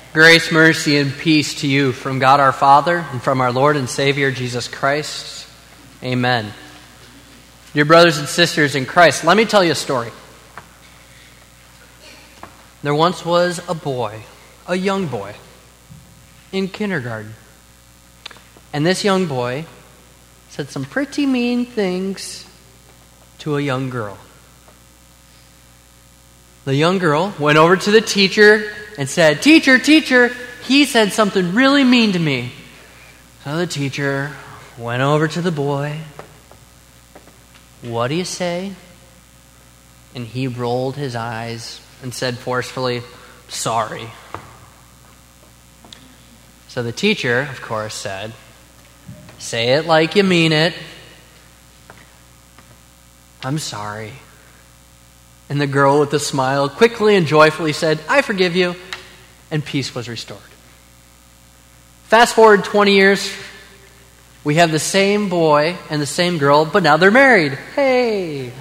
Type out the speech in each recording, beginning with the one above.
Grace, mercy, and peace to you from God our Father and from our Lord and Savior Jesus Christ. Amen. Dear brothers and sisters in Christ, let me tell you a story. There once was a boy, a young boy, in kindergarten. And this young boy said some pretty mean things to a young girl. The young girl went over to the teacher and said, "Teacher, teacher, he said something really mean to me." So the teacher went over to the boy. "What do you say?" And he rolled his eyes and said forcefully, "Sorry." So the teacher, of course, said, "Say it like you mean it. I'm sorry." And the girl with a smile quickly and joyfully said, "I forgive you," and peace was restored. Fast forward 20 years, we have the same boy and the same girl, but now they're married. Hey!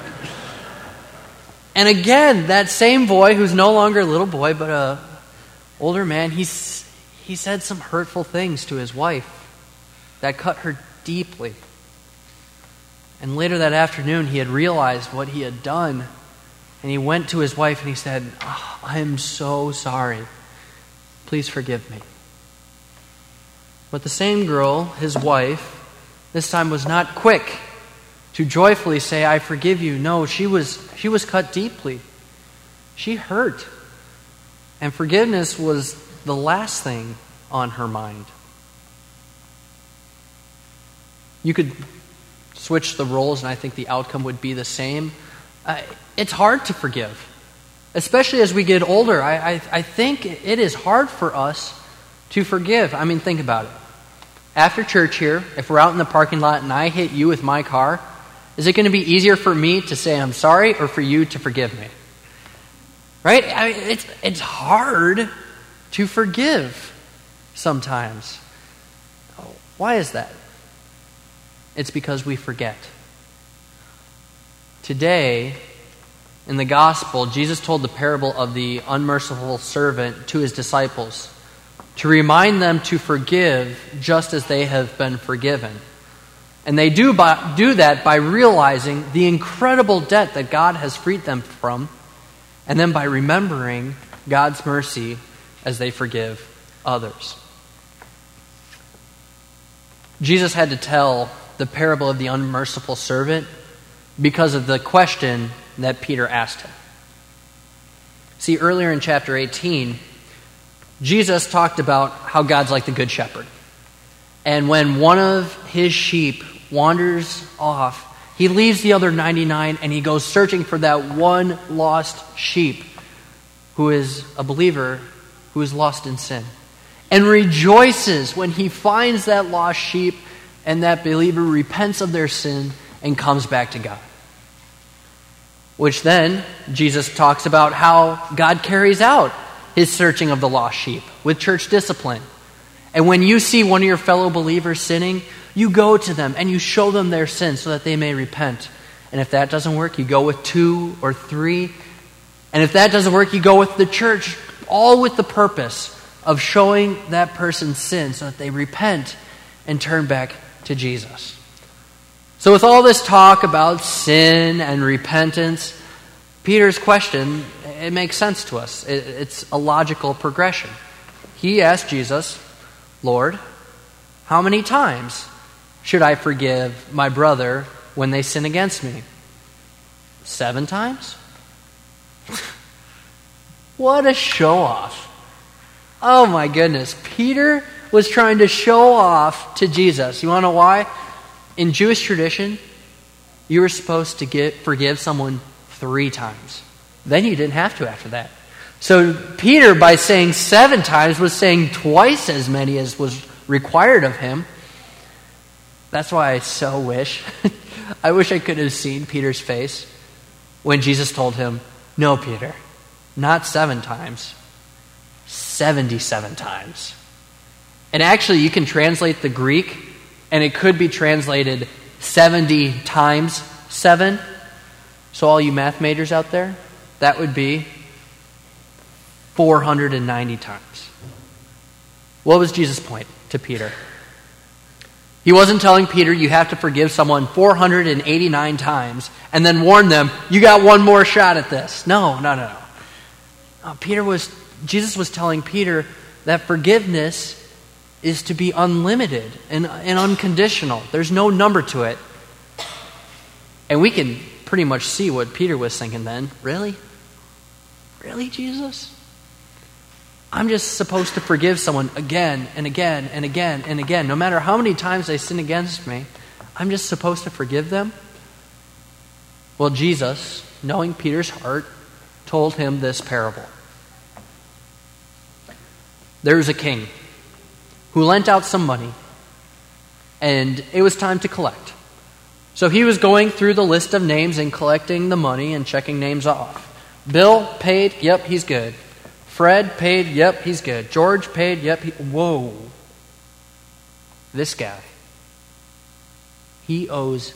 And again, that same boy, who's no longer a little boy, but an older man, he said some hurtful things to his wife that cut her deeply. And later that afternoon, he had realized what he had done. And he went to his wife and he said, "I am so sorry. Please forgive me." But the same girl, his wife, this time was not quick to joyfully say, "I forgive you." No, she was cut deeply. She hurt. And forgiveness was the last thing on her mind. You could switch the roles and I think the outcome would be the same. It's hard to forgive, especially as we get older. I think it is hard for us to forgive. I mean, think about it. After church here, if we're out in the parking lot and I hit you with my car, is it going to be easier for me to say I'm sorry or for you to forgive me? Right? It's hard to forgive sometimes. Why is that? It's because we forget. Today, in the gospel, Jesus told the parable of the unmerciful servant to his disciples to remind them to forgive just as they have been forgiven. And they do that by realizing the incredible debt that God has freed them from, and then by remembering God's mercy as they forgive others. Jesus had to tell the parable of the unmerciful servant because of the question that Peter asked him. See, earlier in chapter 18, Jesus talked about how God's like the good shepherd. And when one of his sheep wanders off, he leaves the other 99 and he goes searching for that one lost sheep who is a believer who is lost in sin. And rejoices when he finds that lost sheep and that believer repents of their sin and comes back to God. Which then, Jesus talks about how God carries out his searching of the lost sheep with church discipline. And when you see one of your fellow believers sinning, you go to them and you show them their sin so that they may repent. And if that doesn't work, you go with 2 or 3. And if that doesn't work, you go with the church, all with the purpose of showing that person's sin so that they repent and turn back to Jesus. So with all this talk about sin and repentance, Peter's question, it makes sense to us. It's a logical progression. He asked Jesus, "Lord, how many times should I forgive my brother when they sin against me? 7 times? What a show-off. Oh my goodness. Peter was trying to show off to Jesus. You want to know why? In Jewish tradition, you were supposed to forgive someone 3 times. Then you didn't have to after that. So Peter, by saying 7 times, was saying twice as many as was required of him. That's why I so wish, I wish I could have seen Peter's face when Jesus told him, "No, Peter, not 7 times, 77 times. And actually, you can translate the Greek, and it could be translated 70 times 7. So all you math majors out there, that would be 490 times. What was Jesus' point to Peter? He wasn't telling Peter you have to forgive someone 489 times and then warn them, you got one more shot at this. No. Jesus was telling Peter that forgiveness is to be unlimited and unconditional. There's no number to it. And we can pretty much see what Peter was thinking then. Really? Really, Jesus? I'm just supposed to forgive someone again and again and again and again. No matter how many times they sin against me, I'm just supposed to forgive them? Well, Jesus, knowing Peter's heart, told him this parable. There's a king who lent out some money, and it was time to collect. So he was going through the list of names and collecting the money and checking names off. Bill paid, yep, he's good. Fred paid, yep, he's good. George paid, yep, whoa. This guy, he owes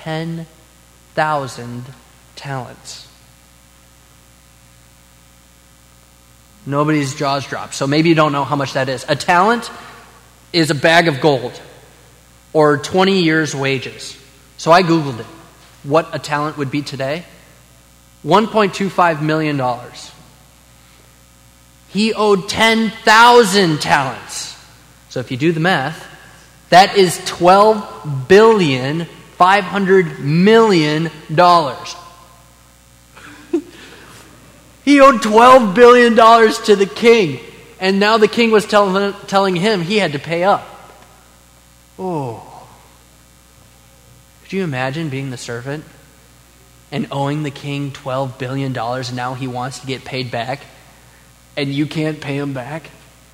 10,000 talents. Nobody's jaws dropped, so maybe you don't know how much that is. A talent is a bag of gold, or 20 years' wages. So I Googled it. What a talent would be today? $1.25 million. He owed 10,000 talents. So if you do the math, that is $12,500,000,000. He owed $12 billion to the king. And now the king was telling him he had to pay up. Oh. Could you imagine being the servant and owing the king $12 billion and now he wants to get paid back and you can't pay him back?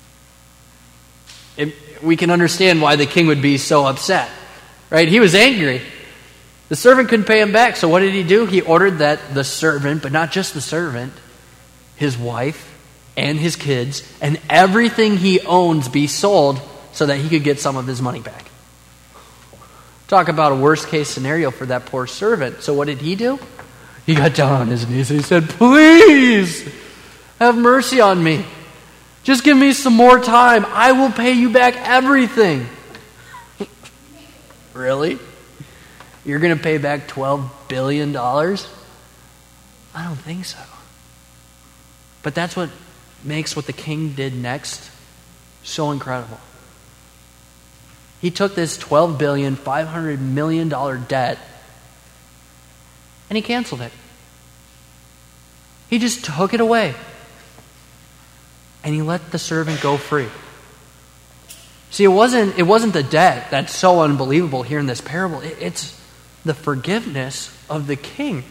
We can understand why the king would be so upset, right? He was angry. The servant couldn't pay him back, so what did he do? He ordered that the servant, but not just the servant, his wife and his kids and everything he owns be sold so that he could get some of his money back. Talk about a worst case scenario for that poor servant. So what did he do? He got down on his knees and he said, please have mercy on me. Just give me some more time. I will pay you back everything. Really? You're going to pay back $12 billion? I don't think so. But that's what makes what the king did next so incredible. He took this $12,500,000,000 debt and he canceled it. He just took it away. And he let the servant go free. See, it wasn't the debt that's so unbelievable here in this parable. It's the forgiveness of the king.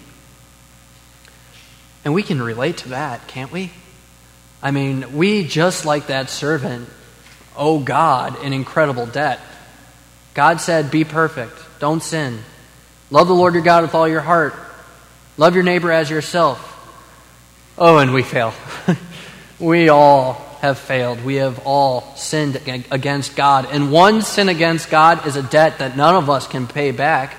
And we can relate to that, can't we? I mean, we, just like that servant, owe God an incredible debt. God said, be perfect. Don't sin. Love the Lord your God with all your heart. Love your neighbor as yourself. Oh, and we fail. We all have failed. We have all sinned against God. And one sin against God is a debt that none of us can pay back.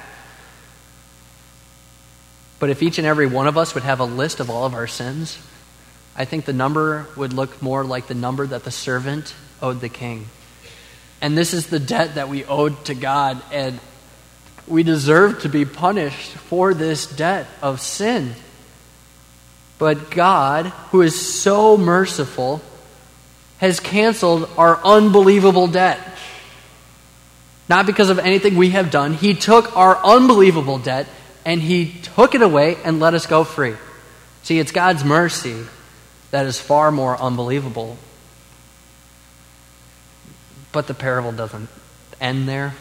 But if each and every one of us would have a list of all of our sins, I think the number would look more like the number that the servant owed the king. And this is the debt that we owed to God, and we deserve to be punished for this debt of sin. But God, who is so merciful, has canceled our unbelievable debt. Not because of anything we have done. He took our unbelievable debt and He took it away and let us go free. See, it's God's mercy that is far more unbelievable. But the parable doesn't end there.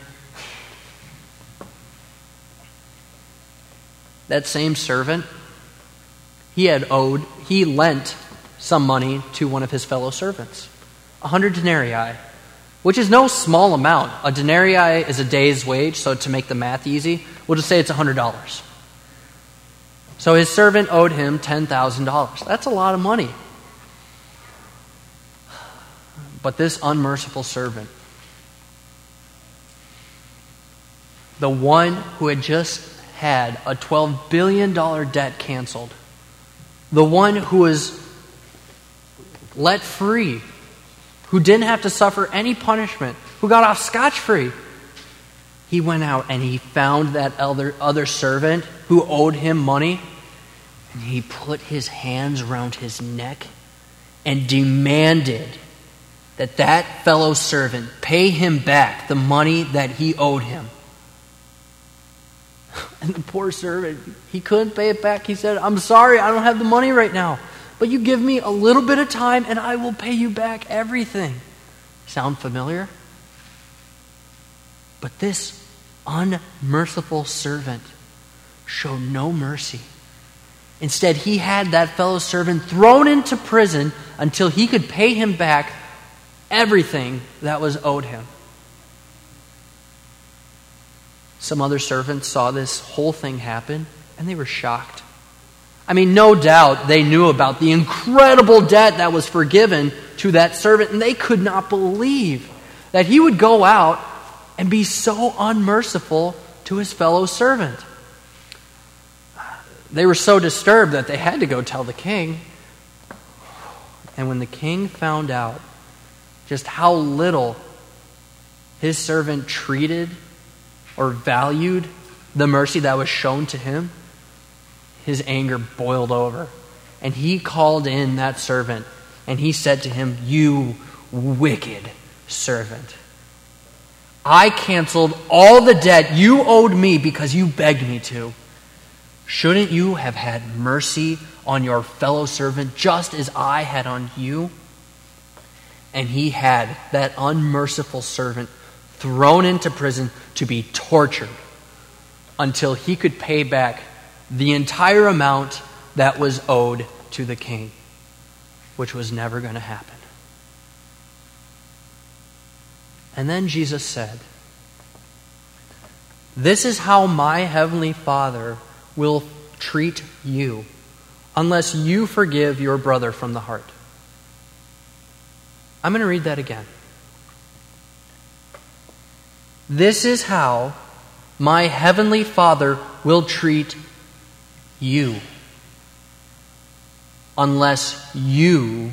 That same servant, he lent some money to one of his fellow servants. 100 denarii, which is no small amount. A denarii is a day's wage, so to make the math easy, we'll just say it's $100. So his servant owed him $10,000. That's a lot of money. But this unmerciful servant, the one who had just had a $12 billion debt canceled, the one who was let free, who didn't have to suffer any punishment, who got off scotch-free. He went out and he found that other servant who owed him money, and he put his hands around his neck and demanded that fellow servant pay him back the money that he owed him. And the poor servant, he couldn't pay it back. He said, "I'm sorry, I don't have the money right now. But you give me a little bit of time and I will pay you back everything." Sound familiar? But this unmerciful servant showed no mercy. Instead, he had that fellow servant thrown into prison until he could pay him back everything that was owed him. Some other servants saw this whole thing happen, and they were shocked. I mean, no doubt they knew about the incredible debt that was forgiven to that servant, and they could not believe that he would go out and be so unmerciful to his fellow servant. They were so disturbed that they had to go tell the king. And when the king found out just how little his servant treated or valued the mercy that was shown to him, his anger boiled over. And he called in that servant, and he said to him, "You wicked servant. I canceled all the debt you owed me because you begged me to. Shouldn't you have had mercy on your fellow servant just as I had on you?" And he had that unmerciful servant thrown into prison to be tortured until he could pay back the entire amount that was owed to the king, which was never going to happen. And then Jesus said, "This is how my heavenly Father will treat you unless you forgive your brother from the heart." I'm going to read that again. This is how my heavenly Father will treat you unless you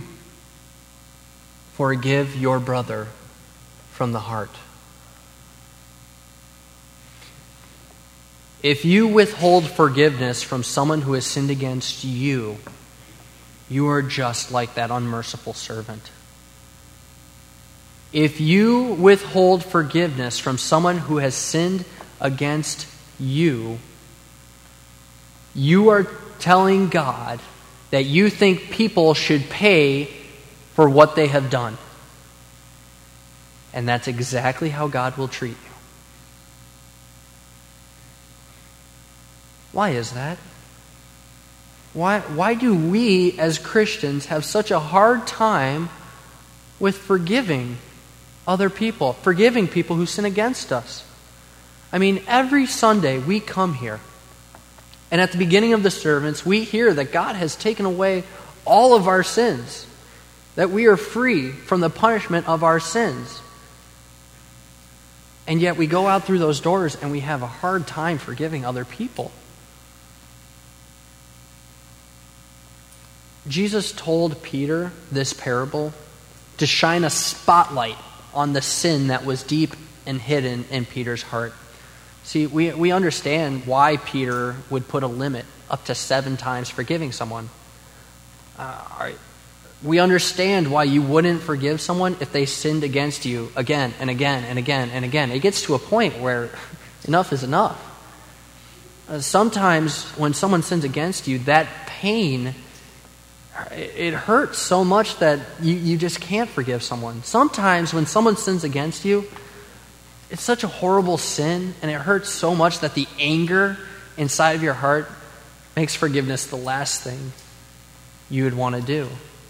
forgive your brother from the heart. If you withhold forgiveness from someone who has sinned against you, you are just like that unmerciful servant. If you withhold forgiveness from someone who has sinned against you, you are telling God that you think people should pay for what they have done. And that's exactly how God will treat you. Why is that? Why do we as Christians have such a hard time with forgiving other people, forgiving people who sin against us? I mean, every Sunday we come here, and at the beginning of the service, we hear that God has taken away all of our sins, that we are free from the punishment of our sins. And yet we go out through those doors and we have a hard time forgiving other people. Jesus told Peter this parable to shine a spotlight on the sin that was deep and hidden in Peter's heart. See, we understand why Peter would put a limit up to 7 times forgiving someone. We understand why you wouldn't forgive someone if they sinned against you again and again and again and again. It gets to a point where enough is enough. Sometimes when someone sins against you, that pain, it hurts so much that you just can't forgive someone. Sometimes when someone sins against you, it's such a horrible sin, and it hurts so much that the anger inside of your heart makes forgiveness the last thing you would want to do.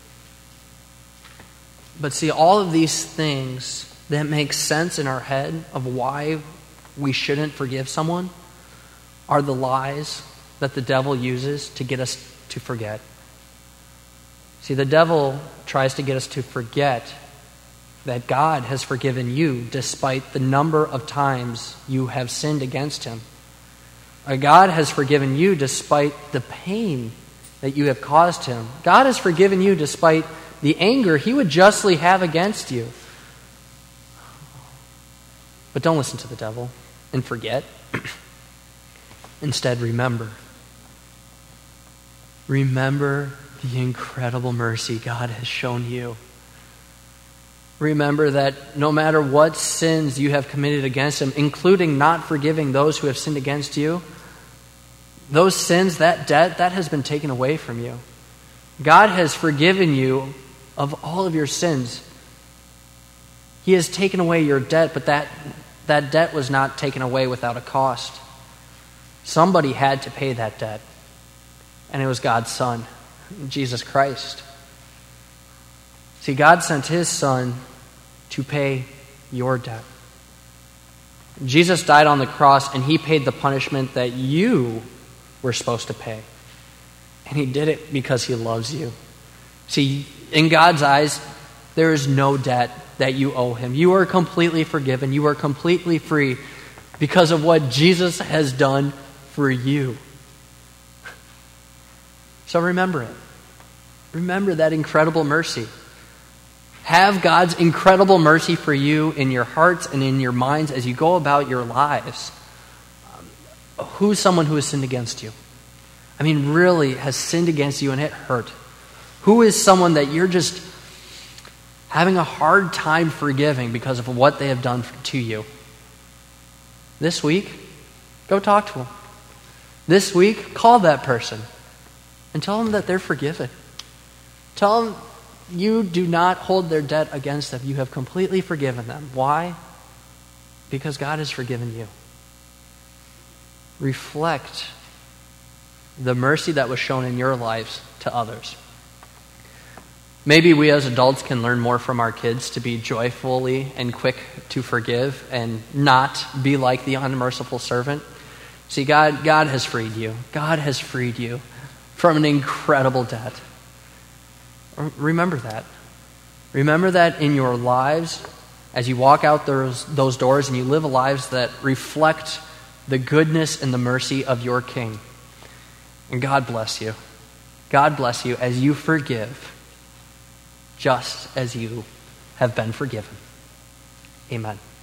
But see, all of these things that make sense in our head of why we shouldn't forgive someone are the lies that the devil uses to get us to forget. See, the devil tries to get us to forget that God has forgiven you despite the number of times you have sinned against him. God has forgiven you despite the pain that you have caused him. God has forgiven you despite the anger he would justly have against you. But don't listen to the devil and forget. Instead, remember. Remember the incredible mercy God has shown you. Remember that no matter what sins you have committed against him, including not forgiving those who have sinned against you, those sins, that debt, that has been taken away from you. God has forgiven you of all of your sins. He has taken away your debt, but that debt was not taken away without a cost. Somebody had to pay that debt, and it was God's Son, Jesus Christ. See, God sent his Son to pay your debt. Jesus died on the cross, and he paid the punishment that you were supposed to pay. And he did it because he loves you. See, in God's eyes, there is no debt that you owe him. You are completely forgiven. You are completely free because of what Jesus has done for you. So remember it. Remember that incredible mercy. Have God's incredible mercy for you in your hearts and in your minds as you go about your lives. Who's someone who has sinned against you? I mean, really has sinned against you and it hurt. Who is someone that you're just having a hard time forgiving because of what they have done to you? This week, go talk to them. This week, call that person and tell them that they're forgiven. Tell them you do not hold their debt against them. You have completely forgiven them. Why? Because God has forgiven you. Reflect the mercy that was shown in your lives to others. Maybe we as adults can learn more from our kids to be joyfully and quick to forgive and not be like the unmerciful servant. See, God has freed you. God has freed you from an incredible debt. Remember that. Remember that in your lives, as you walk out those doors and you live lives that reflect the goodness and the mercy of your King. And God bless you. God bless you as you forgive just as you have been forgiven. Amen.